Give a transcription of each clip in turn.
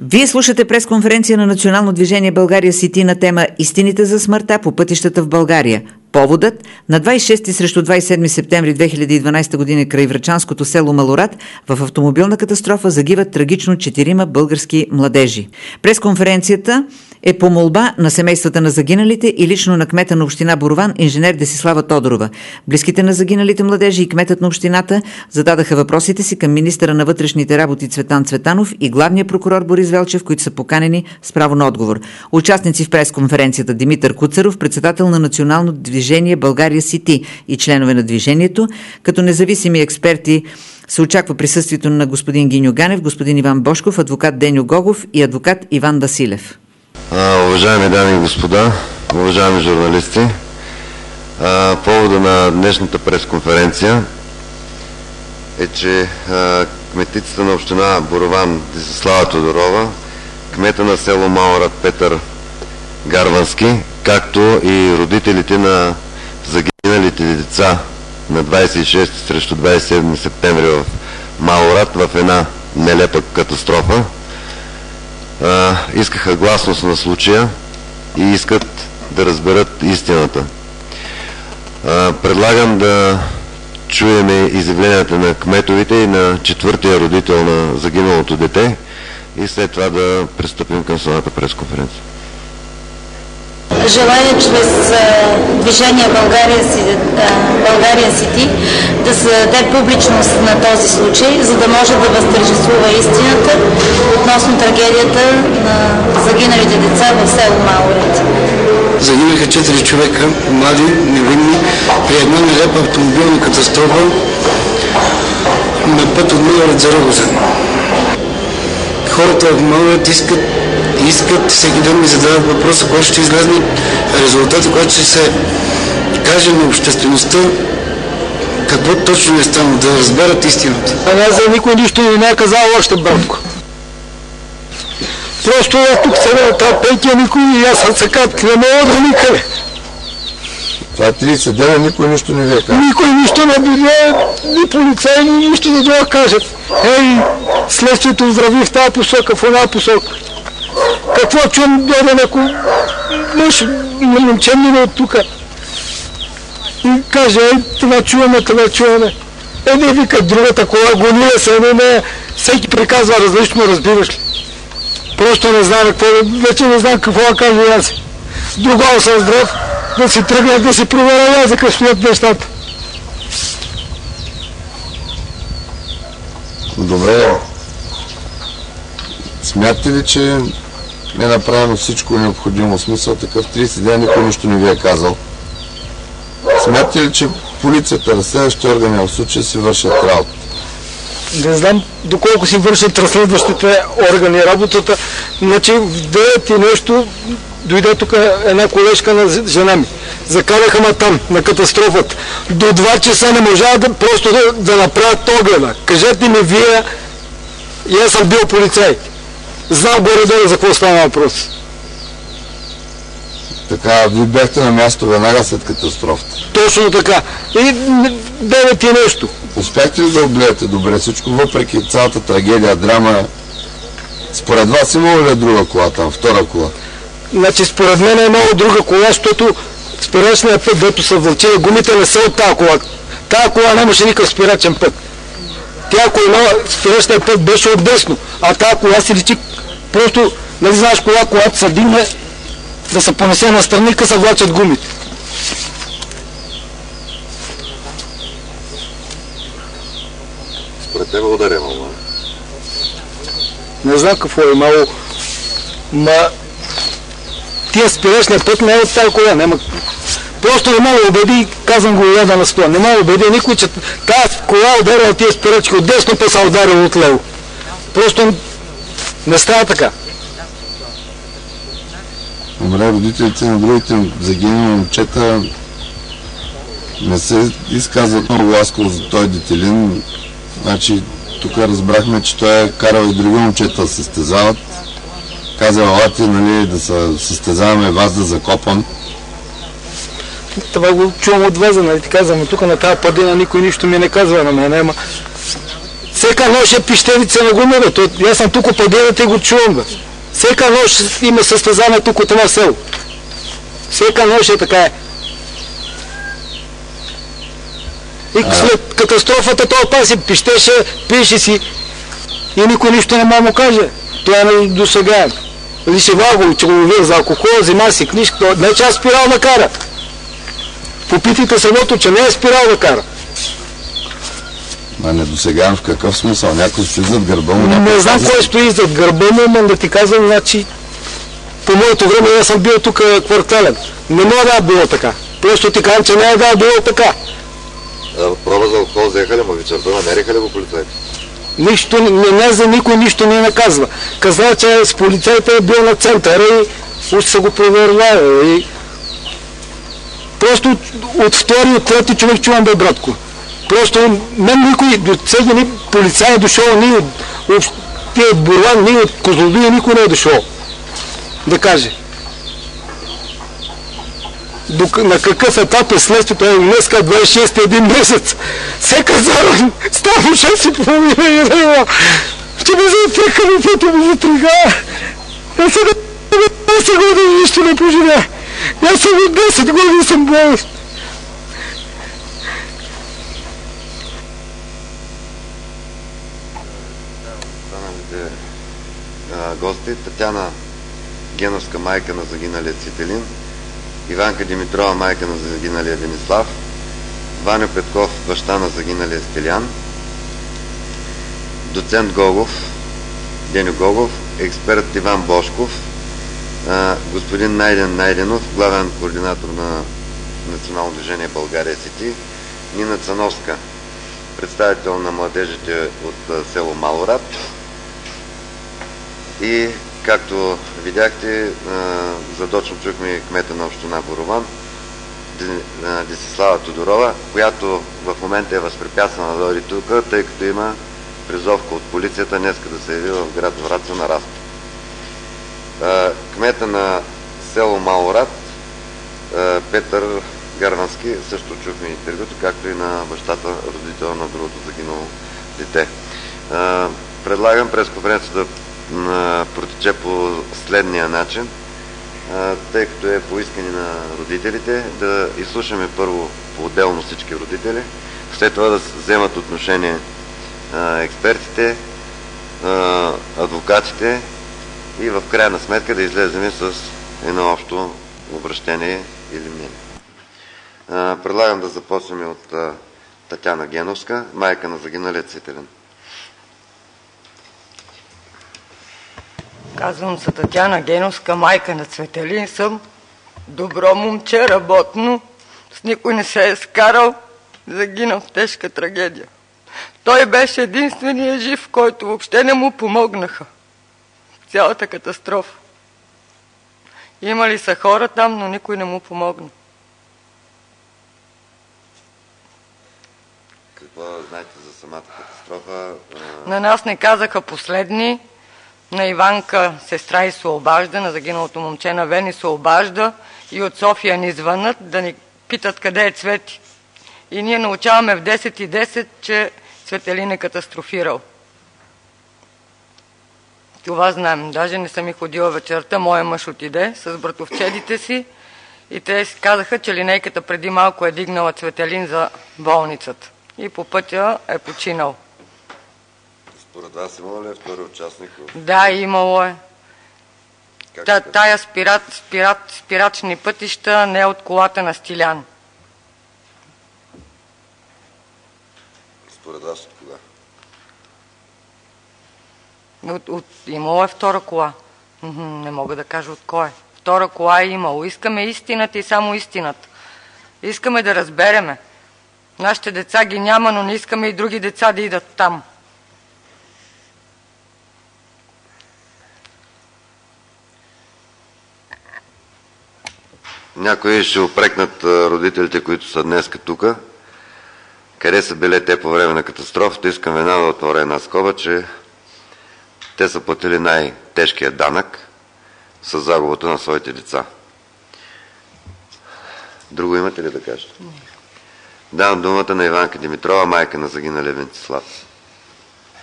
Вие слушате пресконференция на Национално движение България Сити на тема "Истините за смъртта по пътищата в България". Поводът – на 26 срещу 27 септември 2012 година край врачанското село Малорад в автомобилна катастрофа загиват трагично 4 български младежи. Пресконференцията е по молба на семействата на загиналите и лично на кмета на община Борован, инженер Десислава Тодорова. Близките на загиналите младежи и кметът на общината зададаха въпросите си към министъра на вътрешните работи Цветан Цветанов и главния прокурор Борис Велчев, които са поканени с право на отговор. Участници в пресконференцията Димитър Куцаров, председател на Национално движение България Сити и членове на движението. Като независими експерти се очаква присъствието на господин Гиньо Ганев, господин Иван Бошков, адвокат Деньо Гогов и адвокат Иван Василев. Уважаеми дами и господа, уважаеми журналисти, повода на днешната пресконференция е, че кметицата на община Борован Десислава Тодорова, кмета на село Малорад Петър Гарвански, както и родителите на загиналите деца на 26 срещу 27 септември в Малорад в една нелепа катастрофа, искаха гласност на случая и искат да разберат истината. Предлагам да чуем изявленията на кметовите и на четвъртия родител на загиналото дете и след това да пристъпим към самата пресконференция. Желая чрез движение България Сити да се даде публичност на този случай, за да може да възтържествува истината относно трагедията на загиналите деца в село Малорад. Загинаха 4 човека, млади, невинни, при една нелепа автомобилна катастрофа на път от Малорад за Рогозен. Хората в Малорад искат всеки ден ми задават въпроса, който ще излезне резултата, който ще се каже на обществеността какво точно е станало, да разберат истината. Аз за никой нищо не е казал още, братко. Просто тук сега на тази пенкия никой и аз съм цъкат, не мога да никъде. Това 30 дена никой нищо не ви е казал. Никой нищо не дойде, ни полицаи, ни нищо не дойде да кажат. Следствието върви в тази посока, в една посока. Какво чум дойде някой мъж, момче мина от тука и каже, това чуваме. Не вика другата кола, гония се, не, всеки приказва различно, разбираш ли. Просто не знам какво, вече не знам какво да кажа аз. Другал съм здрав, да си тръгна, да си проверя аз за какво стоят нещата. Добре. Смятате ли, че е направено всичко необходимо? В смисъл такъв 30 дена никой нищо не ви е казал. Смятате ли, че полицията, разследващите органи в случая си вършат работа? Не знам доколко си вършат разследващите органи работата. Значи в 9 и нещо дойде тук една колежка на жена ми. Закараха ме там, на катастрофата. До 2 часа не можа просто да направят огледа. Кажете ми вие, и аз съм бил полицай. Знам горе-долу за какво става въпрос. Така, вие бяхте на място веднага след катастрофата. Точно така. И 9 и нещо. Успяхте ли да огледате добре всичко, въпреки цялата трагедия, драма? Според вас има ли друга кола там, втора кола? Значи според мен е много друга кола, защото спирачният път, дето са вълчили, гумите не са от тази кола. Тая кола нямаше никакъв спирачен път. Тя кола, спирачният път беше отдесно, а тая кола си личи просто, нали знаеш кола, когато се дигне, да се понесе на страни, къде се влачат гумите. Според тебе ударя малко. Не знам какво е имало, тия спирачния път не е от тази кола, няма. Просто не мога убеди, казвам го яда на 100, не мога убеди никой, че тази кола ударила тия спирачки от десно, па са ударил от лево. Просто не става така. Добре, родителите на другите загинали момчета не се изказват много ласково за този детелин. Значи, тук разбрахме, че той е карал и други момчета да се състезават. Казал, елате, нали, да се състезаваме вас да закопам. Това го чувам от вас, нали ти казвам, тук на тази падина никой нищо ми не казва на мен, ама Всека нощ е пищевица на гумата. Аз съм тук по делата и го чувам. Бе. Всека нощ има състезание тук от това село. Всека нощ е така. И след катастрофата той паси пищеше, пише си и никой нищо не му каже. Това е до сега. Лишева го, че го ловил за алкохол, взема си книжка. Не че е спирал да кара. Попитайте селото, че не е спирал да кара. А не досега в какъв смисъл? Някой стои зад гърба му? Не знам кой стои зад гърба му, но да ти казвам, значи по моето време аз съм бил тук квартален. Не мога да е било така. Просто ти казвам, че не е да е било така. Проба за алкохол взеха ли, ма вечерта намериха ли го полицайите? Нищо, не за никой нищо не наказва. Казва, че с полицайите е бил на центъра и уж са го провервали. И... Просто от втори, от трети човек чувам, бе, братко. Просто мен никой, до сега ни полицай е дошъл, ни от тия Бурлан, ни от Козлодуя, никой не е дошъл. Да каже. На какъв етап е следствието? Днеска 26-ти един месец. Всека заран става 6,5 лева. Ще ме затреха на пътя ми затрега. Аз съм 10 години нищо не поживя. Аз съм от 10 години съм болест. Останалите гости: Татяна Геновска, майка на загиналия Цветелин; Иванка Димитрова, майка на загиналия Денислав; Ваньо Петков, баща на загиналия Стилян; доцент Гогов, Деню Гогов; експерт Иван Бошков; господин Найден Найденов, главен координатор на Национално движение България Сити; Нина Цановска, представител на младежите от село Малорад; и както видяхте, задочно чухме кмета на община Борован, Десислава Тодорова, която в момента е възпрепятствана да дойде тук, тъй като има призовка от полицията днеска да се яви в град Враца на разпит. Кмета на село Малорад, Петър Гарвански, също чухме интервюто, както и на бащата, родител на другото загинало дете. Предлагам пресконференцията да протече по следния начин, тъй като е поискани на родителите, да изслушаме първо по-отделно всички родители, след това да вземат отношение експертите, адвокатите и в крайна сметка да излезем с едно общо обращение или мнение. Предлагам да започнем от Татяна Геновска, майка на загиналия Цветелин. Казвам се Татяна Геновска, майка на Цветелин съм. Добро момче, работно, с никой не се е скарал, загинал в тежка трагедия. Той беше единственият жив, който въобще не му помогнаха в цялата катастрофа. Имали са хора там, но никой не му помогна. Какво знаете за самата катастрофа? На нас не казаха последни. На Иванка, сестра й, се обажда, на загиналото момче на Вени се обажда и от София ни звънат да ни питат къде е Цвети. И ние научаваме в 10:10, че Цветелин е катастрофирал. Това знаем. Даже не съм и ходила вечерта. Моя мъж отиде с братовчедите си и те казаха, че линейката преди малко е дигнала Цветелин за болницата. И по пътя е починал. Според вас имало ли е втори участник? Да, имало е. Тая спирачни пътища не е от колата на Стилян. Според вас от кога? Имало е втора кола. Не мога да кажа от кой е. Втора кола е имало. Искаме истината и само истината. Искаме да разбереме. Нашите деца ги няма, но не искаме и други деца да идат там. Някои ще упрекнат родителите, които са днес тук. Къде са били те по време на катастрофата? Искам веднага да отворя една скоба, че те са платили най-тежкия данък с загубата на своите деца. Друго имате ли да кажете? Не. Давам думата на Иванка Димитрова, майка на загиналия Венцислав.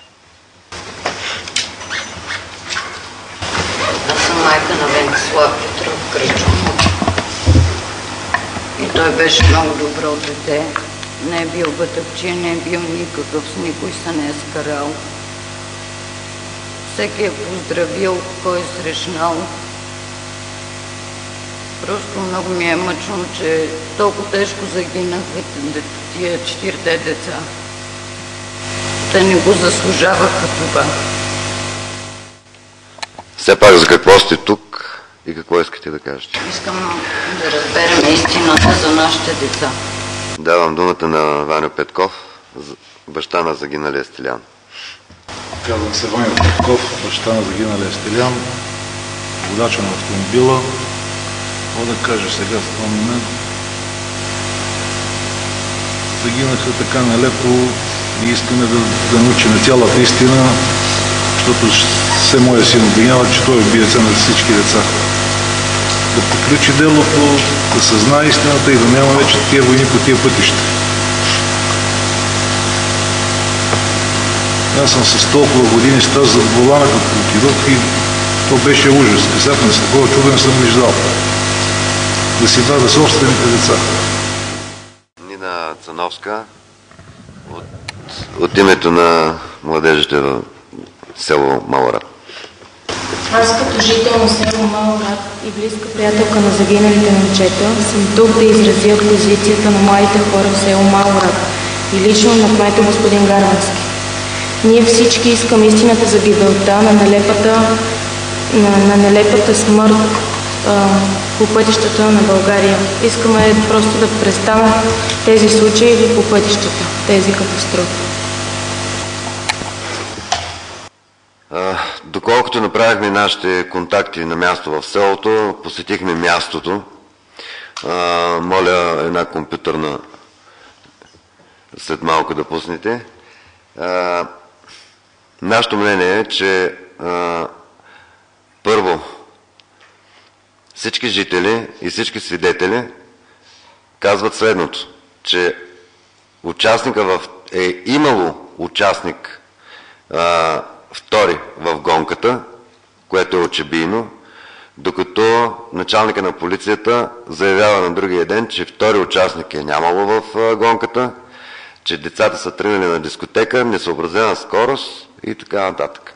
майка на Венцислав Петров Кръчунов. И той беше много добро дете. Не е бил бътъвчия, не е бил никакъв, с никой се не е скарал. Всеки е поздравил, кой е срещнал. Просто много ми е мъчно, че толкова тежко загинаха тия 4 деца. Те не го заслужаваха това. Все пак за какво сте тук и какво искате да кажете? Искам да разберем истината за нашите деца. Давам думата на Ваньо Петков, баща на загиналия Стилян. Казвам се Ваньо Петков, баща на загиналия Стилян, водача на автомобила. Мога да кажа сега в това момент. Загинаха така нелепо и искаме да научим цялата истина, защото все моя син обвинява, че той е биеца на всички деца. Да приключи делото, да съзнае истината и да няма вече тия войни по тия пътища. Аз съм с толкова години стаж зад волана като пилот и то беше ужас. Касателно с такова чудо не съм виждал. Да си дада собствените деца. Нина Цановска от името на младежите в село Малорад. Аз като жител на село Малорад и близка приятелка на загиналите момчета съм тук да изразя позицията на младите хора в село Малорад и лично на кмета господин Гарвански. Ние всички искаме истината за гибелта на нелепата смърт по пътищата на България. Искаме просто да престанат тези случаи по пътищата, тези катастрофи. Доколкото направихме нашите контакти на място в селото, посетихме мястото. Моля една компютърна след малко да пуснете. Нашето мнение е, че първо всички жители и всички свидетели казват следното, че участника е имало участник втори в гонката, което е очебийно, докато началника на полицията заявява на другия ден, че втори участник е нямало в гонката, че децата са тръгнали на дискотека, несъобразена скорост и така нататък.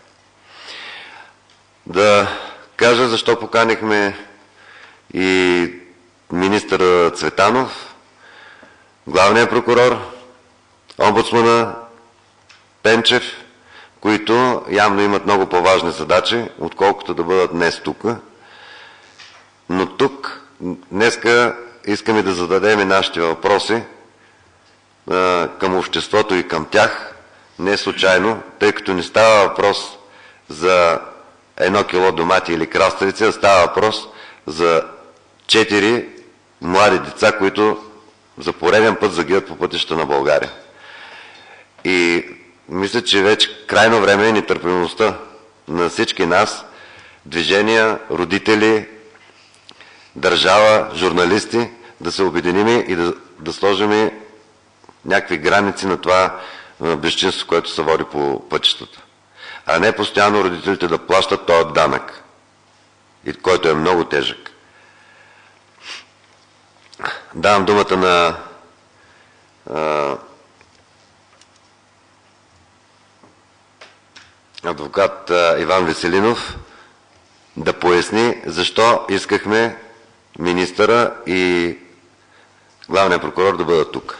Да кажа защо поканихме и министър Цветанов, главният прокурор, омбудсмана Пенчев, които явно имат много по-важни задачи, отколкото да бъдат днес тук. Но тук, днеска, искаме да зададем и нашите въпроси към обществото и към тях, не случайно, тъй като не става въпрос за 1 кило домати или краставици, а става въпрос за 4 млади деца, които за пореден път загиват по пътища на България. И мисля, че вече крайно време е нетърпимостта на всички нас, движения, родители, държава, журналисти, да се обединим и да сложим някакви граници на това безчинство, което се води по пътищата. А не постоянно родителите да плащат този данък, който е много тежък. Давам думата на адвокат Иван Веселинов да поясни защо искахме министъра и главният прокурор да бъдат тук.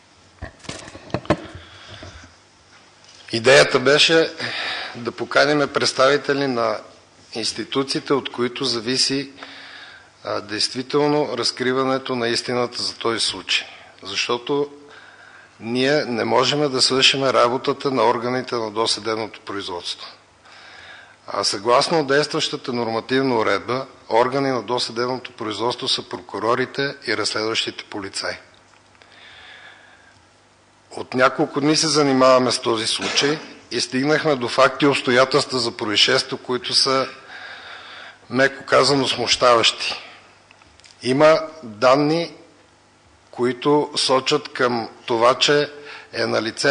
Идеята беше да поканим представители на институциите, от които зависи действително разкриването на истината за този случай. Защото ние не можем да свършим работата на органите на досъдебното производство. А съгласно действащата нормативна уредба, органи на досъдебното производство са прокурорите и разследващите полицаи. От няколко дни се занимаваме с този случай и стигнахме до факти и обстоятелства за происшествието, които са, меко казано, смущаващи. Има данни, които сочат към това, че е налице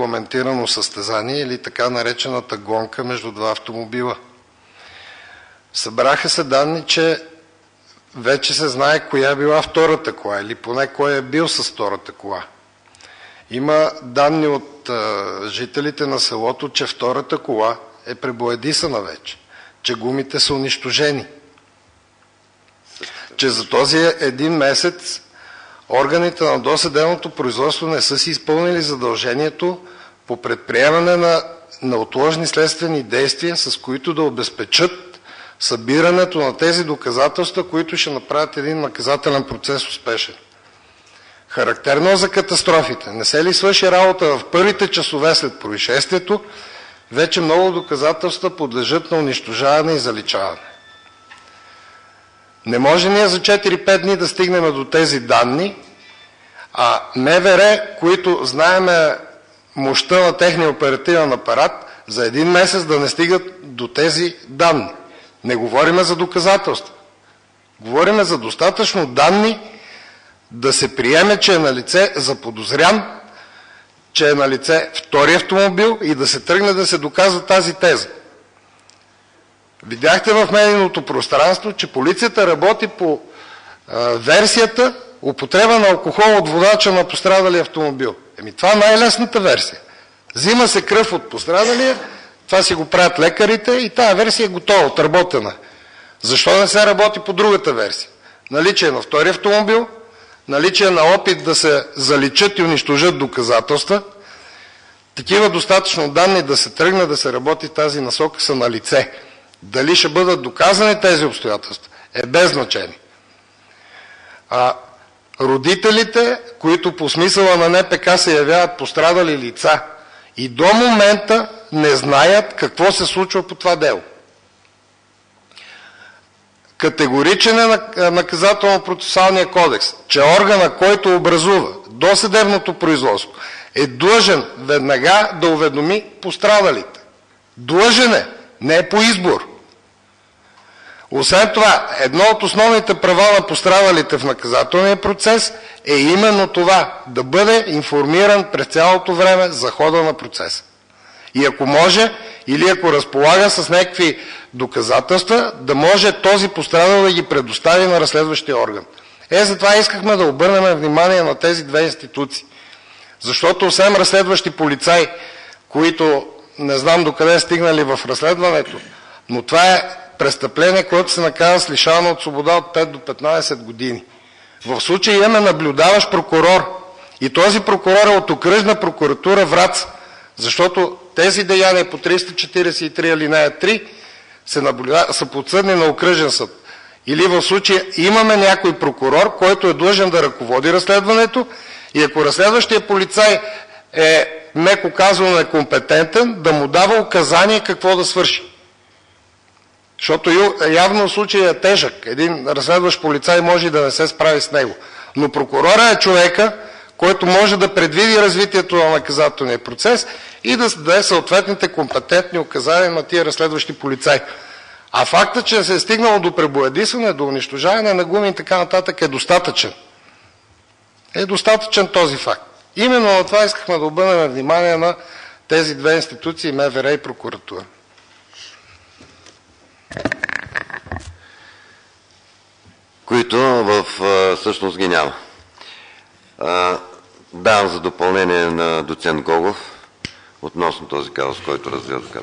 нерегламентирано състезание или така наречената гонка между два автомобила. Събраха се данни, че вече се знае коя е била втората кола или поне кой е бил с втората кола. Има данни от жителите на селото, че втората кола е пребоядисана вече, че гумите са унищожени, че за този един месец органите на досъдебното производство не са си изпълнили задължението по предприемане на неотложни следствени действия, с които да обезпечат събирането на тези доказателства, които ще направят един наказателен процес успешен. Характерно за катастрофите. Не се ли свърши работа в първите часове след происшествието, вече много доказателства подлежат на унищожаване и заличаване. Не може ние за 4-5 дни да стигнем до тези данни, а МВР, които знаеме мощта на техния оперативен апарат, за един месец да не стигат до тези данни. Не говориме за доказателства. Говориме за достатъчно данни да се приеме, че е налице заподозрян, че е налице втори автомобил и да се тръгне да се доказва тази теза. Видяхте в медийното пространство, че полицията работи по версията употреба на алкохол от водача на пострадалия автомобил. Това е най-лесната версия. Взима се кръв от пострадалия, това си го правят лекарите и тази версия е готова, отработена. Защо не се работи по другата версия? Наличие на втори автомобил, наличие на опит да се заличат и унищожат доказателства, такива достатъчно данни да се тръгне да се работи в тази насока са на лице. Дали ще бъдат доказани тези обстоятелства е без значение. Родителите, които по смисъла на НПК се явяват пострадали лица и до момента не знаят какво се случва по това дело. Категоричен е наказателно-процесуалния кодекс, че органа, който образува досъдебното производство, е длъжен веднага да уведоми пострадалите. Длъжен е, не е по избор. Освен това, едно от основните права на пострадалите в наказателния процес е именно това, да бъде информиран през цялото време за хода на процеса. И ако може, или ако разполага с някакви доказателства, да може този пострадал да ги предостави на разследващия орган. Затова искахме да обърнем внимание на тези две институции. Защото освен разследващи полицаи, които не знам докъде стигнали в разследването, но това е престъпление, което се наказва с лишаване от свобода от 5 до 15 години. В случая имаме наблюдаващ прокурор и този прокурор е от окръжна прокуратура Враца, защото тези деяния по 343 алинея 3 са подсъдни на окръжен съд. Или в случая имаме някой прокурор, който е длъжен да ръководи разследването и ако разследващия полицай е, меко казано, некомпетентен, да му дава указание какво да свърши. Защото явно случай е тежък. Един разследващ полицай може да не се справи с него. Но прокурора е човека, който може да предвиди развитието на наказателния процес и да даде съответните компетентни указания на тия разследващи полицаи. А фактът, че се е стигнало до пребоядисване, до унищожаване на гуми и така нататък е достатъчен. Е достатъчен този факт. Именно на това искахме да обърнем внимание на тези две институции, МВР и прокуратура. Които всъщност ги няма. Давам за допълнение на доцент Гогов относно този казус, който разгледа.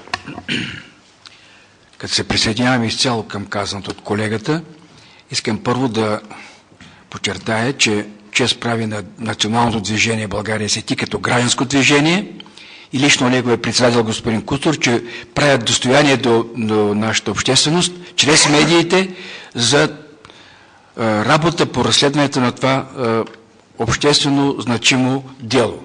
Като се присъединявам изцяло към казаното от колегата, искам първо да подчертая, че чест прави на националното движение България Сети като гражданско движение и лично неговия председател господин Кутор, че правят достояние до нашата общественост чрез медиите за работа по разследването на това обществено значимо дело.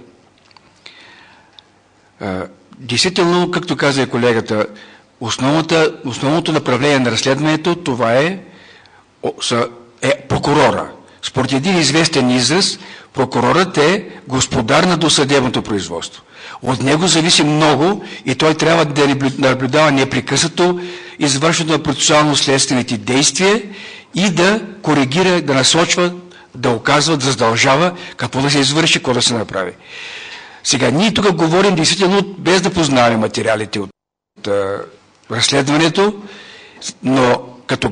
Действително, както каза и колегата, основното направление на разследването това е прокурора. Според един известен израз, прокурорът е господар на досъдебното производство. От него зависи много и той трябва да наблюдава непрекъснато извършването на процесуално-следствените действия и да коригира, да насочва, да оказва, да задължава какво да се извърши, какво да се направи. Сега, ние тук говорим действително без да познаваме материалите от разследването, но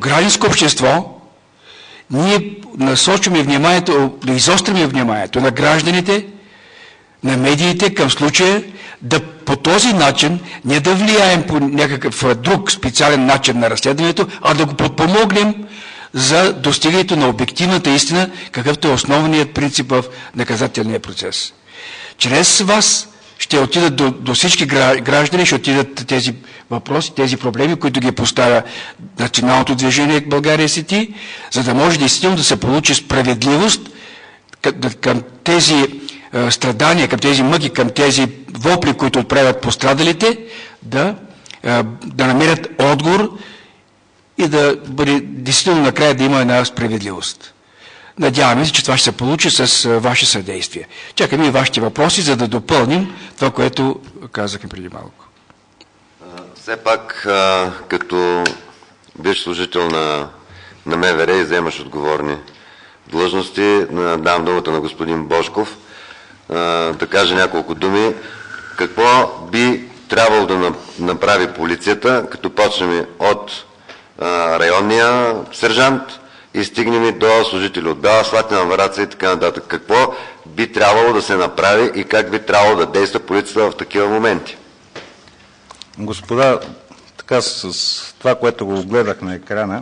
гражданско общество ние насочваме вниманието, да изостряме вниманието на гражданите, на медиите към случая, да по този начин не да влияем по някакъв друг специален начин на разследването, а да го подпомогнем за достигането на обективната истина, какъвто е основният принцип в наказателния процес. Чрез вас ще отидат до всички граждани, ще отидат тези въпроси, тези проблеми, които ги поставя националното движение България Сети, за да може действително да се получи справедливост към тези страдания, към тези мъки, към тези вопли, които отправят пострадалите, да намерят отговор и да бъде действително накрая да има една справедливост. Надяваме се, че това ще се получи с ваше съдействие. Чакаме и вашите въпроси, за да допълним това, което казахме преди малко. Все пак, като бивш служител на МВР и вземаш отговорни длъжности, давам думата на господин Божков да каже няколко думи. Какво би трябвало да направи полицията, като почнем от районния сержант и стигнем до служители от Бяла Слатина, Враца и така нататък. Какво би трябвало да се направи и как би трябвало да действа полицията в такива моменти? Господа, така с това, което го гледах на екрана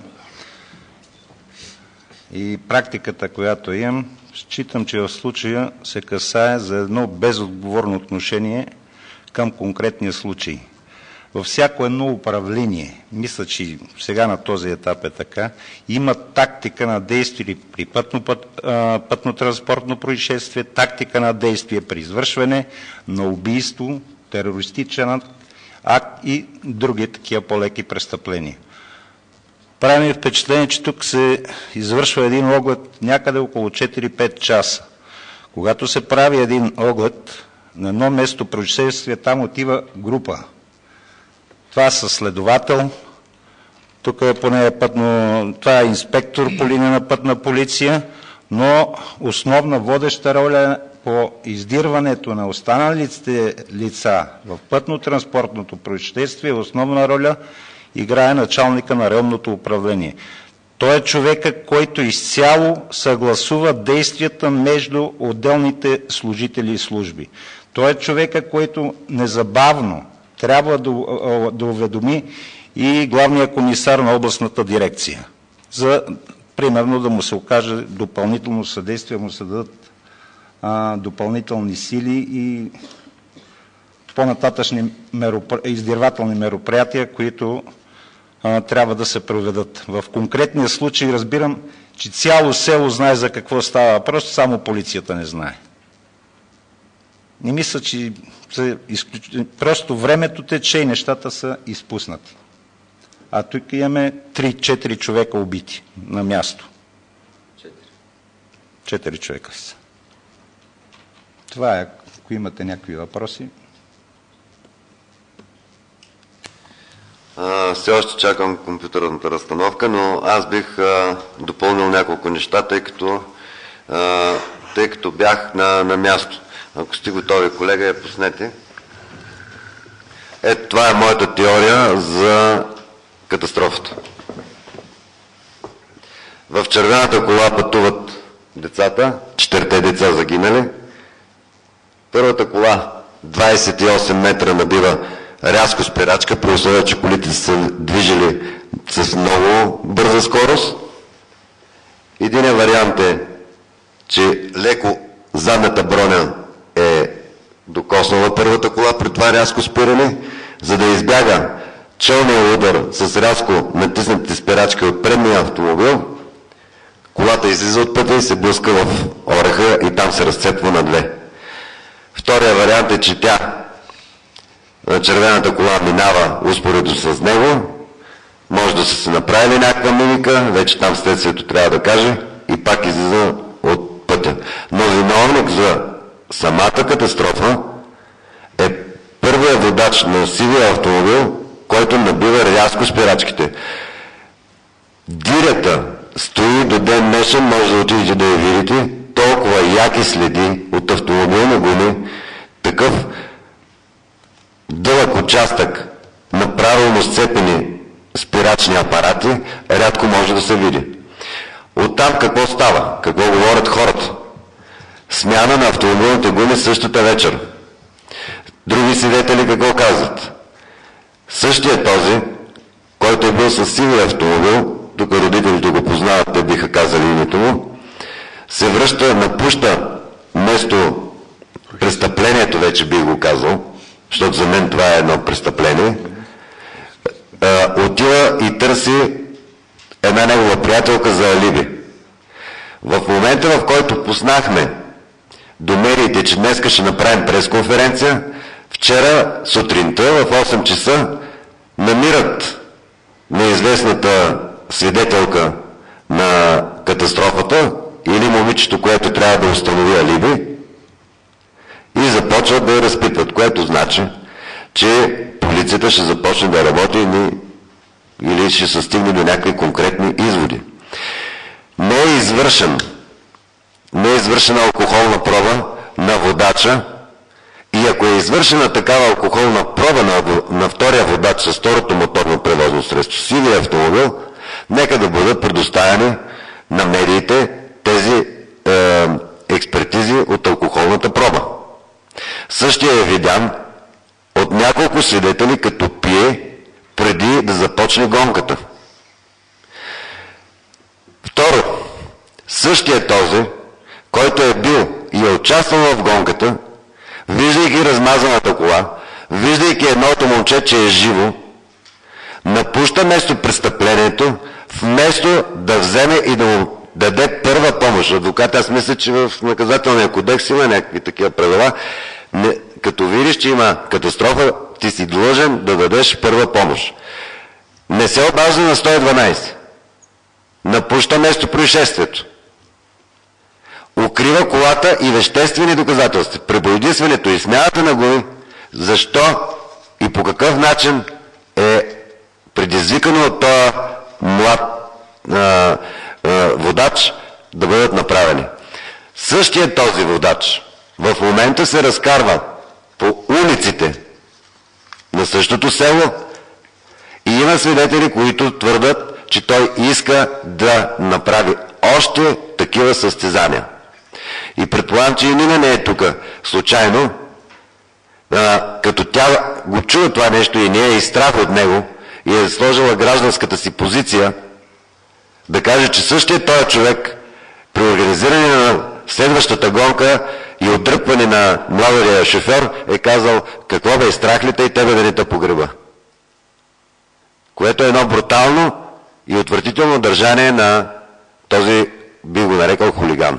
и практиката, която имам, считам, че в случая се касае за едно безотговорно отношение към конкретния случай. Във всяко едно управление, мисля, че сега на този етап е така, има тактика на действие при пътно-транспортно происшествие, тактика на действие при извършване на убийство, терористичен акт и други такива по-леки престъпления. Прави ми впечатление, че тук се извършва един оглед някъде около 4-5 часа. Когато се прави един оглед на едно место происшествие, там отива група. Това са следовател, тук е поне това е инспектор по линия на пътна полиция, но основна водеща роля по издирването на останалите лица в пътно-транспортното происшествие, основна роля играе началника на районното управление. Той е човека, който изцяло съгласува действията между отделните служители и служби. Той е човека, който незабавно трябва да уведоми и главния комисар на областната дирекция, за примерно да му се окаже допълнително съдействие, му се дадат допълнителни сили и по-нататъчни издирвателни мероприятия, които трябва да се проведат. В конкретния случай разбирам, че цяло село знае за какво става въпрос, само полицията не знае. Не мисля, че просто времето тече и нещата са изпуснати. А тук имаме 3-4 човека убити на място. 4 човека са. Това е, ако имате някакви въпроси. Все още чакам компютърната разстановка, но аз бих допълнил няколко неща, тъй като бях на място. Ако сте готови, колега, я пуснете. Ето, това е моята теория за катастрофата. В червената кола пътуват децата, 4 деца загинали. Първата кола 28 метра набива рязко спирачка, при условие, че колите са движили с много бърза скорост. Единият вариант е, че леко задната броня е докоснала първата кола при това рязко спиране, за да избяга челния удар с рязко натиснатите спирачки от предния автомобил. Колата излиза от пътя и се блъска в ореха и там се разцепва на две. Втория вариант е, че тя червената кола минава успоредно с него, може да са се направили някаква мимика, вече там следствието трябва да каже, и пак излиза от пътя. Но виновник за самата катастрофа е първият водач на сивия автомобил, който набива рязко спирачките. Дирята стои до ден днешен, може да отидете да я видите, толкова яки следи от автомобилни гуми, такъв дълъг участък на правилно сцепени спирачни апарати, рядко може да се види. Оттам какво става? Какво говорят хората? Смяна на автомобилните гуми същата вечер. Други свидетели какво казват? Същия този, който е бил с сивия автомобил, тук родителите го познават, те биха казали името му, се връща, напуща место престъплението, вече бих го казал, защото за мен това е едно престъпление, отива и търси една негова приятелка за алиби. В момента, в който познахме до медиите, че днеска ще направим пресконференция, вчера сутринта в 8 часа намират неизвестната свидетелка на катастрофата или момичето, което трябва да установи алиби, и започват да я разпитват, което значи, че полицията ще започне да работи или ще се стигне до някакви конкретни изводи. Не е извършена алкохолна проба на водача, и ако е извършена такава алкохолна проба на втория водач с второто моторно превозно средство, сивия автомобил, нека да бъдат предоставени на медиите тези експертизи от алкохолната проба. Същия е видян от няколко свидетели, като пие преди да започне гонката. Второ, същия този, който е бил и е участвал в гонката, виждайки размазаната кола, виждайки едното момче, че е живо, напуща место престъплението, вместо да вземе и да му даде първа помощ. Адвокат, аз мисля, че в наказателния кодекс има някакви такива правила. Като видиш, че има катастрофа, ти си длъжен да дадеш първа помощ. Не се обажда на 112. Напуща место происшествието. Укрива колата и веществени доказателства. Пребоядисването и смяната на гуми, защо и по какъв начин е предизвикано от този млад водач да бъдат направени. Същия този водач в момента се разкарва по улиците на същото село и има свидетели, които твърдат, че той иска да направи още такива състезания. И предполагам, че и Нина не е тук случайно, като тя го чува това нещо и не е и страх от него и е сложила гражданската си позиция, да каже, че същия този човек при организиране на следващата гонка и отдръпване на младия шофьор е казал: какво бе, страх ли те и тебе да не те погреба? Което е едно брутално и отвратително държание на този, би го нарекал, хулиган.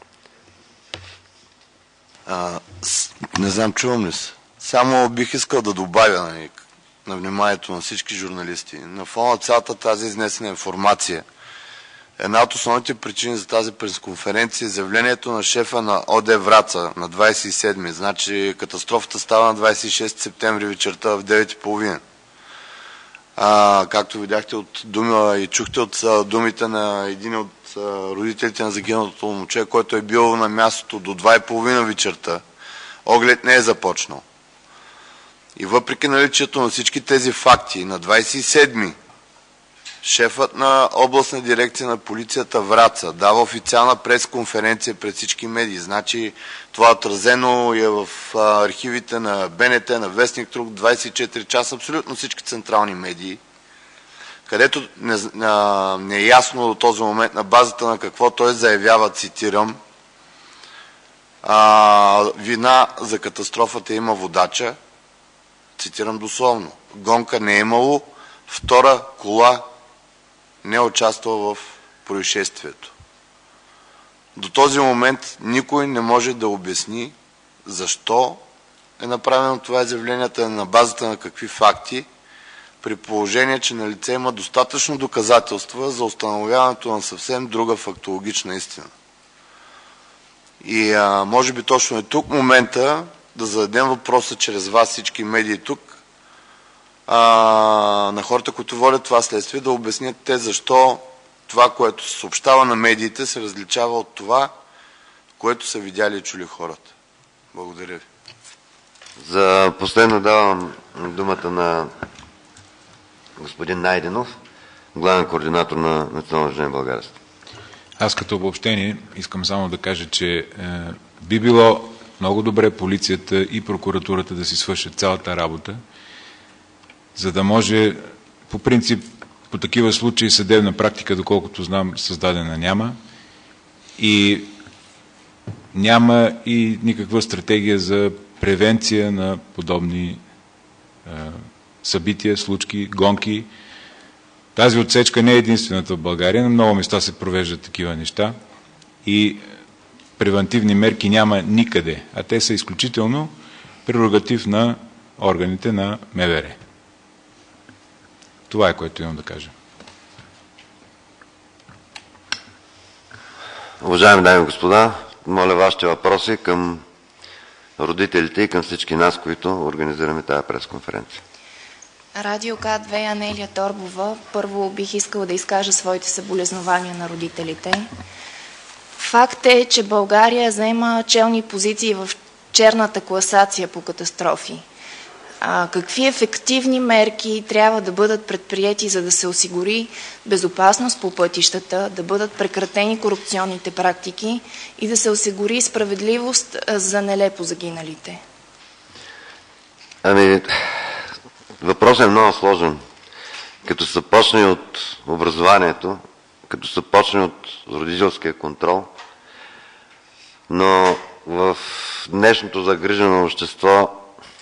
Не знам, чувам ли се? Само бих искал да добавя на вниманието на всички журналисти. На фона на цялата тази изнесена информация, една от основните причини за тази пресконференция е заявлението на шефа на ОД Враца на 27-ми. Значи катастрофата става на 26 септември вечерта в 9:30. Както видяхте от дума и чухте от думите на един от родителите на загиналото момче, който е бил на мястото до 2:30 вечерта, оглед не е започнал. И въпреки наличието на всички тези факти, на 27-ми шефът на областна дирекция на полицията Враца дава официална пресконференция пред всички медии. Значи това отразено е в архивите на БНТ, на Вестник Труд, 24 часа, абсолютно всички централни медии, където не е ясно до този момент на базата на какво той заявява, цитирам: вина за катастрофата има водача, цитирам дословно, гонка не е имало, втора кола не е участвал в происшествието. До този момент никой не може да обясни защо е направено това изявление, на базата на какви факти, при положение, че на лице има достатъчно доказателства за установяването на съвсем друга фактологична истина. И може би точно е тук момента да зададем въпроса чрез вас, всички медии тук, на хората, които водят това следствие, да обяснят те защо това, което се съобщава на медиите, се различава от това, което са видяли и чули хората. Благодаря ви. За последно давам думата на господин Найденов, главен координатор на Национално движение България. Аз като обобщение искам само да кажа, че би било много добре полицията и прокуратурата да си свършат цялата работа, за да може по принцип по такива случаи съдебна практика, доколкото знам, създадена няма. И няма и никаква стратегия за превенция на подобни събития, случки, гонки. Тази отсечка не е единствената в България. На много места се провеждат такива неща и превентивни мерки няма никъде, а те са изключително прерогатив на органите на МВР. Това е, което имам да кажа. Уважаеми дами и господа, моля вашите въпроси към родителите и към всички нас, които организираме тази пресконференция. Радио К2, Анелия Торбова. Първо бих искала да изкажа своите съболезнования на родителите. Факт е, че България заема челни позиции в черната класация по катастрофи. Какви ефективни мерки трябва да бъдат предприети, за да се осигури безопасност по пътищата, да бъдат прекратени корупционните практики и да се осигури справедливост за нелепо загиналите? Въпросът е много сложен. Като се почне от образованието, като се почне от родителския контрол, но в днешното загрижено общество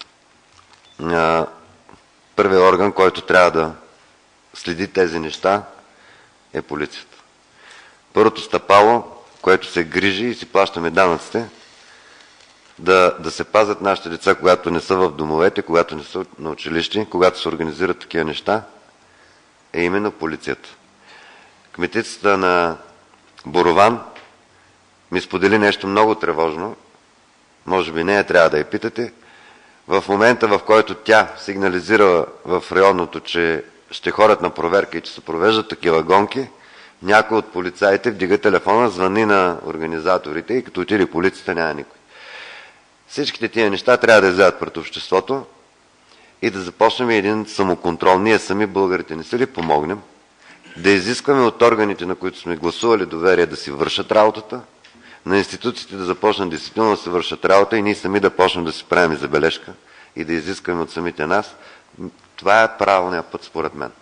първият орган, който трябва да следи тези неща, е полицията. Първото стъпало, което се грижи и си плащаме данъците, да се пазят нашите деца, когато не са в домовете, когато не са на училище, когато се организират такива неща, е именно полицията. Кметицата на Борован ми сподели нещо много тревожно, може би нея трябва да я питате. В момента, в който тя сигнализира в районното, че ще ходят на проверка и че се провеждат такива гонки, някой от полицаите вдига телефона, звъни на организаторите и като отиде полицията, няма никой. Всичките тия неща трябва да излязат пред обществото и да започнем един самоконтрол. Ние сами, българите, не се ли помогнем? Да изискваме от органите, на които сме гласували доверие, да си вършат работата, на институциите да започнат действително да се вършат работа и ние сами да почнем да си правим забележка и да изискаме от самите нас. Това е правилният път, според мен.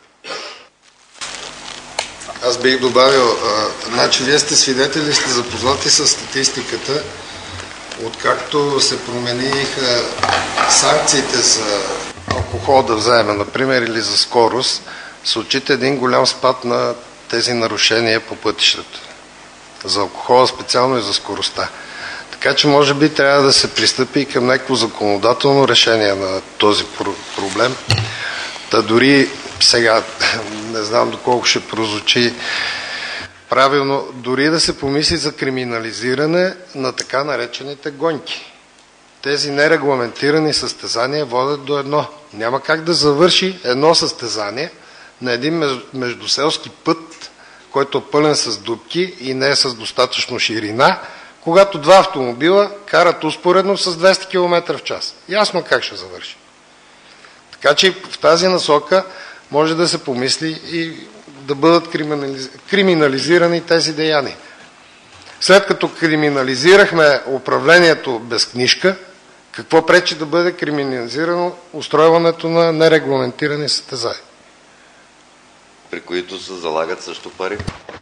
Аз бих добавил, значи вие сте свидетели, сте запознати с статистиката, откакто се промениха санкциите за алкохол да вземем, например, или за скорост, се отчита един голям спад на тези нарушения по пътищата. За алкохола специално и за скоростта. Така че може би трябва да се пристъпи и към някакво законодателно решение на този проблем. Та дори сега, не знам доколко ще прозвучи правилно, дори да се помисли за криминализиране на така наречените гонки. Тези нерегламентирани състезания водят до едно. Няма как да завърши едно състезание на един междуселски път, който е пълен с дупки и не е с достатъчно ширина, когато два автомобила карат успоредно с 200 км в час. Ясно как ще завърши. Така че в тази насока може да се помисли и да бъдат криминализирани тези деяния. След като криминализирахме управлението без книжка, какво пречи да бъде криминализирано устройването на нерегламентирани състезания? При които се залагат също пари.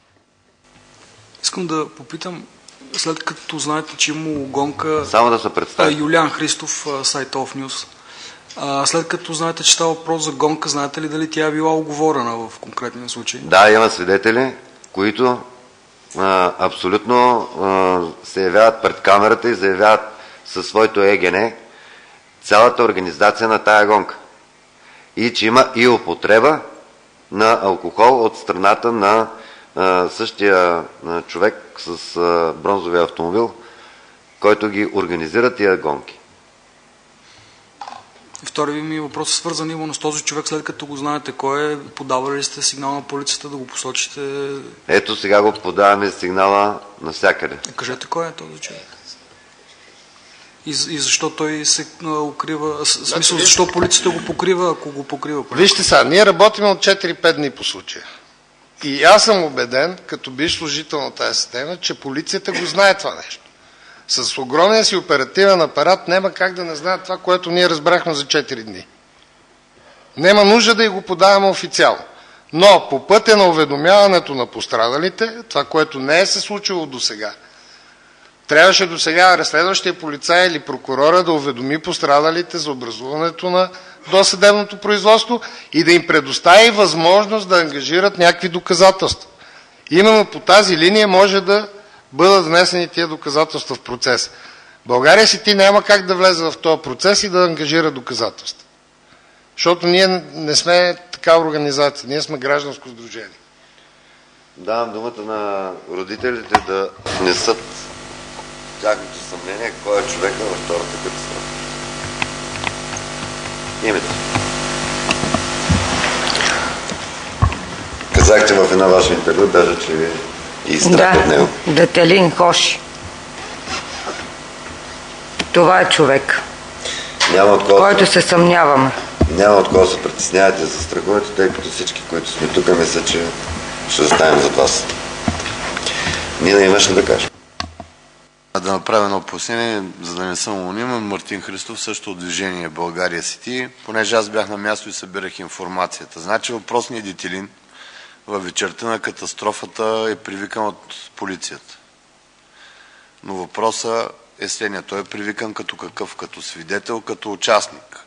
Искам да попитам, след като знаете, че има гонка... Само да се представи. Юлиан Христов, сайт Off News. След като знаете, че става въпрос за гонка, знаете ли дали тя е била оговорена в конкретния случай? Да, има свидетели, които абсолютно се явяват пред камерата и заявяват със своето ЕГН цялата организация на тая гонка. И че има и употреба на алкохол от страната на същия човек с бронзовия автомобил, който ги организира тия гонки. Втори ми въпрос е свързан именно с този човек, след като го знаете кой е, подавали ли сте сигнал на полицията да го посочите? Ето сега го подаваме сигнала навсякъде. Кажете кой е този човек. И защо той се укрива? В смисъл, защо полицията го покрива, ако го покрива? Вижте сега, ние работим от 4-5 дни по случая. И аз съм убеден, като бивш служител на тази система, че полицията го знае това нещо. С огромния си оперативен апарат няма как да не знаят това, което ние разбрахме за 4 дни. Нема нужда да и го подаваме официално. Но по пътя на уведомяването на пострадалите, това, което не е се случило до сега, трябваше до сега разследващия полицай или прокурора да уведоми пострадалите за образуването на досъдебното производство и да им предостави възможност да ангажират някакви доказателства. Именно по тази линия може да бъдат внесени тия доказателства в процес. България Сити няма как да влезе в този процес и да ангажира доказателства. Защото ние не сме такава организация, ние сме гражданско сдружение. Давам думата на родителите да внесат тяхното съмнение, кой е човека във втората катастрофа. Името. Казахте в една ваша интервю, даже че ви и страх от него. Да, Детелин Хоши. Това е човек, който се съмняваме. Няма от кого се притеснявате, за страхувате, тъй като всички, които сме тук, мисля, че ще оставим зад вас. Нина, имаш ли да кажеш? Да направя едно пояснение, за да не съм анонимен. Мартин Христов, също от движение България Сити, понеже аз бях на място и събирах информацията. Значи въпросният Детелин във вечерта на катастрофата е привикан от полицията. Но въпросът е следния. Той е привикан като какъв? Като свидетел, като участник.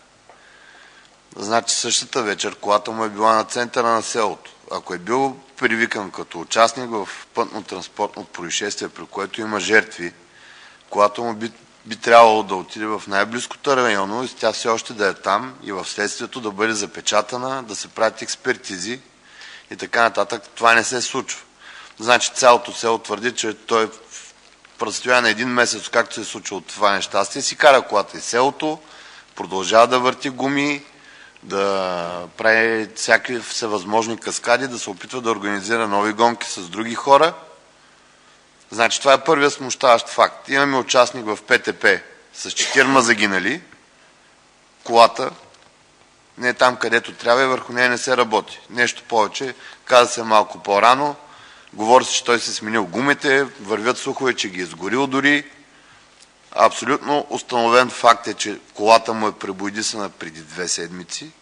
Значи същата вечер колата му е била на центъра на селото. Ако е бил привикан като участник в пътно-транспортно происшествие, при което има жертви, колата му би трябвало да отиде в най-близкото районо и тя все още да е там и в следствието да бъде запечатана, да се правят експертизи и така нататък. Това не се случва. Значи цялото село твърди, че той в разстояние на един месец, както се е случило това нещастие, си кара колата и селото, продължава да върти гуми, да прави всякакви всевъзможни каскади, да се опитва да организира нови гонки с други хора. Значи това е първият смущаващ факт. Имаме участник в ПТП с 4 загинали, колата не е там, където трябва и върху нея не се работи. Нещо повече, каза се малко по-рано, говори се, че той се сменил гумите, вървят слухове, че ги е сгорил дори. Абсолютно установен факт е, че колата му е пребоядисана преди 2 седмици.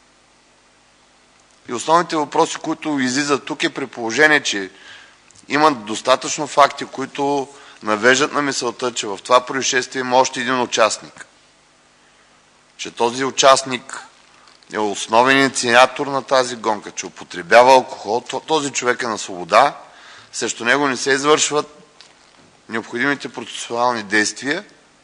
И основните въпроси, които излизат тук е при положение, че има достатъчно факти, които навеждат на мисълта, че в това происшествие има още един участник. Че този участник е основен инициатор на тази гонка, че употребява алкохол. Този човек е на свобода, срещу него не се извършват необходимите процесуални действия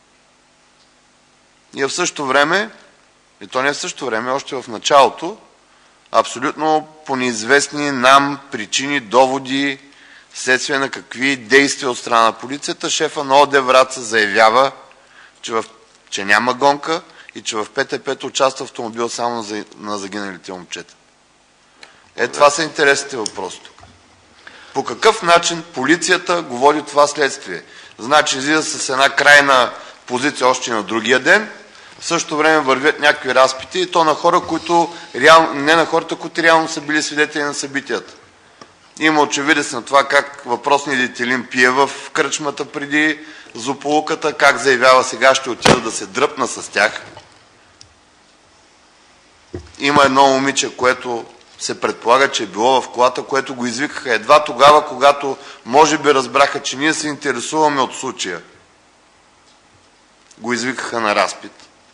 и в същото време, и то не в същото време, още в началото, абсолютно по неизвестни нам причини, доводи, следствие на какви действия от страна на полицията, шефа на ОД Враца заявява, че няма гонка и че в ПТП-то участва автомобил само на загиналите момчета. Това са интересните въпроси тук. По какъв начин полицията го води това следствие? Значи излиза с една крайна позиция още на другия ден, в същото време вървят някакви разпити и то на хора, които не на хората, които реално са били свидетели на събитията. Има очевидец на това как въпросният Детелин пие в кръчмата преди злополуката, как заявява сега ще отида да се дръпна с тях. Има едно момиче, което се предполага, че е било в колата, което го извикаха едва тогава, когато може би разбраха, че ние се интересуваме от случая. Го извикаха на разпит.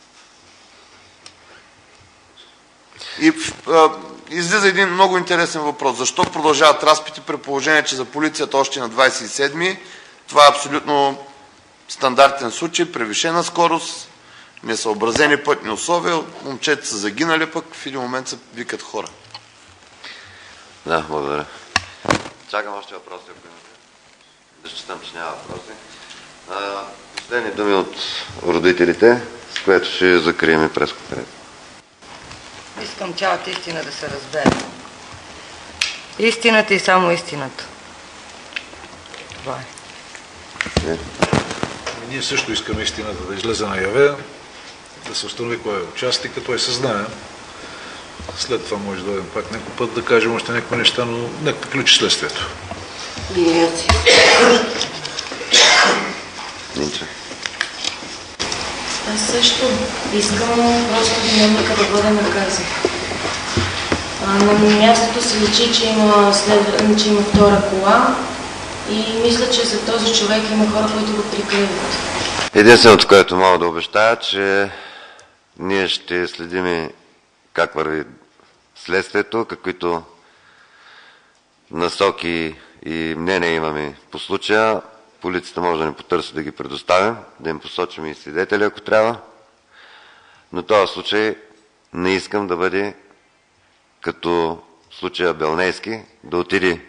И излиза един много интересен въпрос. Защо продължават разпити при положение, че за полицията още на 27-ми това е абсолютно стандартен случай, превишена скорост, несъобразени пътни условия, момчета са загинали, пък в един момент се викат хора. Да, благодаря. Чакам още въпроси, ако имате. Да считам, че няма въпроси. Последни думи от родителите, с което ще закрием и пресконференция. Искам цялата истина да се разбере. Истината и само истината. Това е. Ние също искаме истината да излезе наяве, да се установи кой е участник, той се знае. След това може да дойдем пак някой път да кажем още някакви неща, но нека приключи следствието. Аз също искам просто виновника да бъде наказан. На мястото се личи, че има втора кола и мисля, че за този човек има хора, които го прикриват. Единственото, което мога да обещая, че ние ще следим как върви следствието, каквито насоки и мнения имаме по случая. Полицията може да ни потърси да ги предоставим, да им посочим и свидетели, ако трябва. Но този случай не искам да бъде като случая Белнейски, да отиде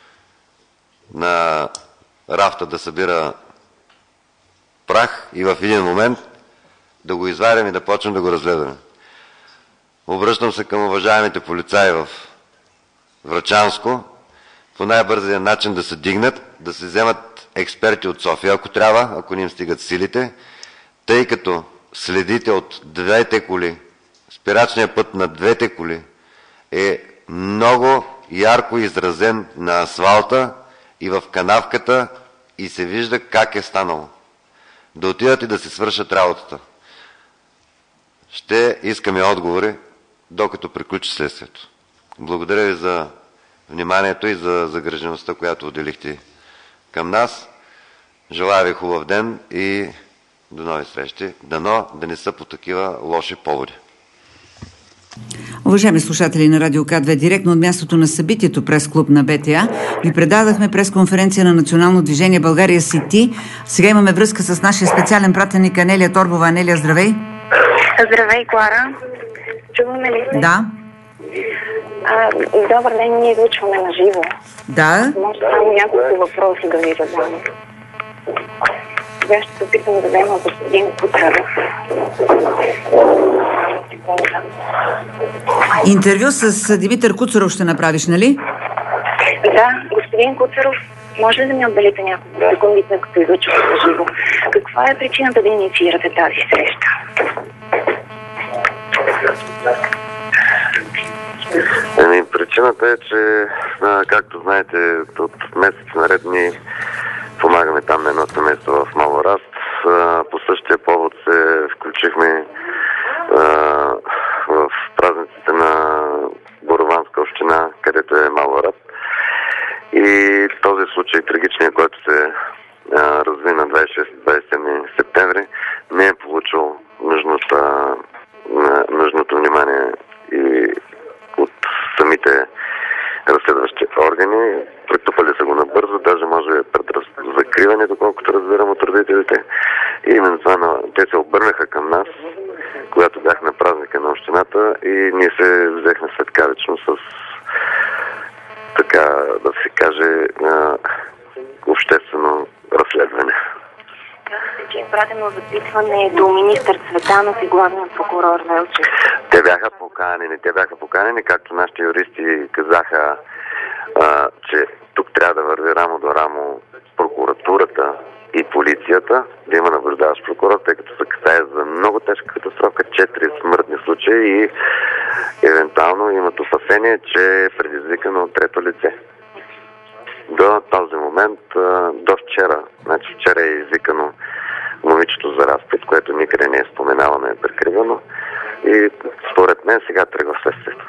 на рафта да събира прах и в един момент да го извадим и да почнем да го разгледаме. Обръщам се към уважаемите полицаи в Врачанско по най-бързия начин да се дигнат, да се вземат експерти от София, ако трябва, ако не им стигат силите, тъй като следите от двете коли, спирачният път на двете коли е много ярко изразен на асфалта и в канавката и се вижда как е станало. Да отидат и да си свършат работата. Ще искаме отговори, докато приключи следствието. Благодаря ви за вниманието и за загрижеността, която отделихте към нас. Желая ви хубав ден и до нови срещи. Дано да не са по такива лоши поводи. Уважаеми слушатели на Радио К2, директно от мястото на събитието прес-клуб на БТА ви предадахме пресконференция на Национално движение България Сити. Сега имаме връзка с нашия специален пратеник Анелия Торбова. Анелия, здравей! Здравей, Клара! Чуваме ли се? Да. Добър ден, ние излучваме на живо. Да. Може само няколко въпроси да ви задам. Сега ще се опитам да взема господин Куцаров. Интервю с Димитър Куцаров ще направиш, нали? Да, господин Куцаров, може ли да ми отделите няколко секунди, като излучвате на живо? Каква е причината да инициирате тази среща? Причината е, че, както знаете, от месец наред ние помагаме там на едно семейство в Малораст. По същия повод се включихме в празниците на Борованска община, където е Малораст. И този случай, трагичният, който се разви на 26-27 септември, не е получил нужното внимание и от самите разследващи органи. Претупали са го набързо, даже може би пред закриване, доколкото разбирам от родителите. И именно това те се обърнаха към нас, когато бях на празника на общината и ние се взехме светкавично с, така да се каже, обществено разследване. Казахте, че е пратено запитване до министър Цветанов и главния прокурор Велчев. Те бяха поканени, както нашите юристи казаха, че тук трябва да върви рамо до рамо прокуратурата и полицията, да има наблюдаващ прокурор, тъй като се касае за много тежка катастрофа, 4 смъртни случаи и евентуално имат опасение, че е предизвикано от трето лице. До този момент, до вчера, значи вчера е извикано момичето за разпит, което никъде не е споменавано, е прикривано и според мен сега тръгва следствието.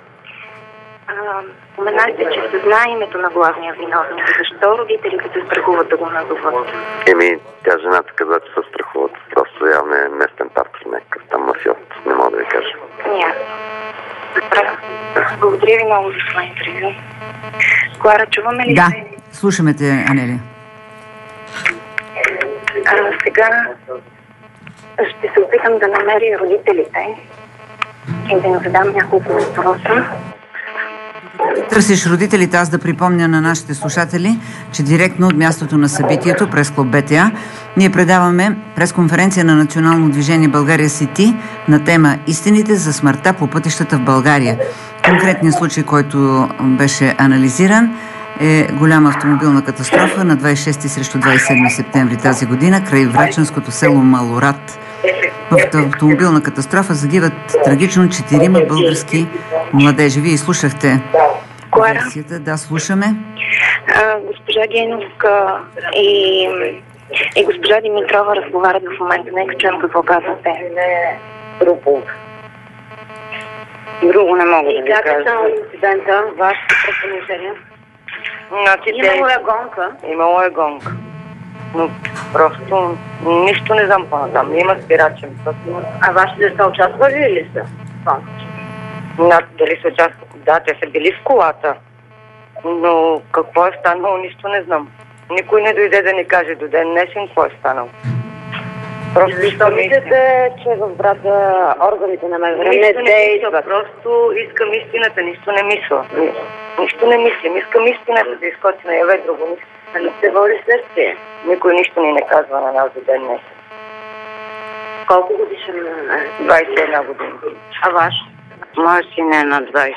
Споменахте, че се знае името на главния виновник. Защо родителите се страхуват да го назоват? Тя жената каза, че се страхуват. Просто явно е местен партнер, някакъв там мафиот. Не мога да ви кажа. Добре. Благодаря ви много за това интервю. Клара, чуваме ли? Да, слушаме те, Анелия. Сега ще се опитам да намеря родителите и да им задам няколко въпроса. Търсиш родителите, аз да припомня на нашите слушатели, че директно от мястото на събитието прес-клуб БТА ние предаваме пресконференция на Национално движение България Сити на тема "Истините за смъртта по пътищата в България". Конкретният случай, който беше анализиран, е голяма автомобилна катастрофа на 26 срещу 27 септември тази година край врачанското село Малорад. В автомобилна катастрофа загиват трагично 4 български младежи. Вие слушахте версията. Да, слушаме. Госпожа Геновска и госпожа Димитрова разговарят в момента. Нека чуем какво казвате. Друго не мога да ви кажа. И как е само инцидента, вашето предположение? Имало е гонка. Имало е гонка. Но просто нищо не знам по-натам. Има спирачен път. А вашите деца участвали ли са? Дали са участвали? Да, те са били в колата. Но какво е станало, нищо не знам. Никой не дойде да ни каже до ден днешен какво е станало. Просто защо мислите, че в брата органите на МВР не действат? Просто искам истината, нищо не мисля. Нищо не мислим, искам истината да изкочи на яве друго. Не се води следствие. Никой нищо ни не казва на нас до ден днес. Колко годишен е? 21 години. А ваш? Моя син е на 20.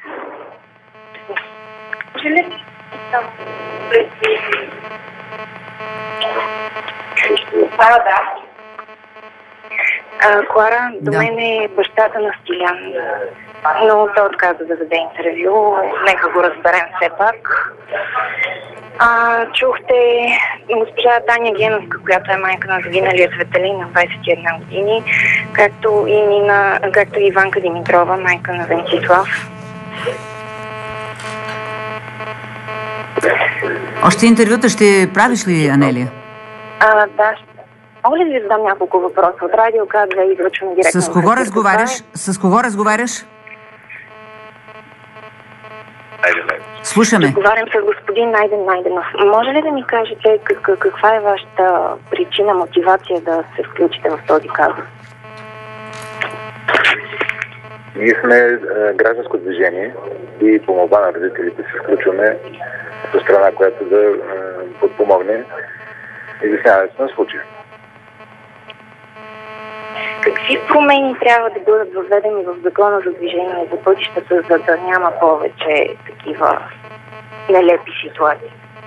Клара, до мен е бащата на Стилян, но той отказа да даде интервю. Нека го разберем все пак. Чухте госпожа Таня Геновска, която е майка на загиналия Цветелин на 21 години, както и Иванка Димитрова, майка на Венцислав. Още интервюта ще правиш ли, Анелия? Да. Мога ли да ви задам няколко въпроса? От Радио К2 излъчваме директно. С кого разговаряш? С кого разговаряш? Слушаме. Разговарям с господин Найден Найденов. Може ли да ми кажете каква е вашата причина, мотивация да се включите в този казус? Ние сме гражданско движение и по молба на родителите се включваме до страна, която да подпомогне изясняването на случая. Какви промени трябва да бъдат въведени в закона за движение за пътищата, за да няма повече такива нелепи ситуации?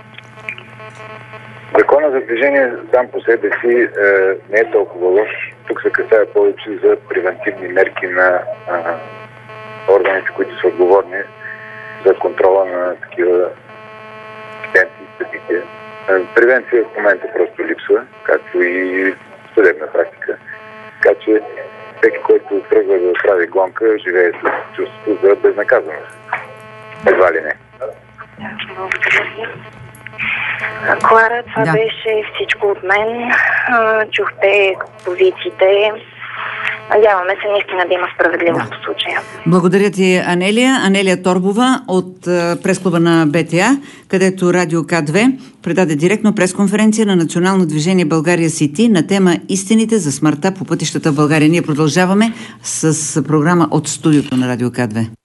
Закона за движение сам по себе си не е толкова лош. Тук се касае повече за превентивни мерки на органите, които са отговорни за контрола на такива инциденти и събития. Превенция в момента просто липсва, както и съдебна практика. Така че всеки, който тръгва да прави гонка, живее с чувството за безнаказаност. Едва ли не. Клара, това беше всичко от мен. Чухте позициите. Надяваме се наистина да има справедливост по случая. Благодаря ти, Анелия. Анелия Торбова от пресклуба на БТА, където Радио К2 предаде директно пресконференция на Национално движение България Сити на тема "Истините за смъртта по пътищата в България". Ние продължаваме с програма от студиото на Радио К2.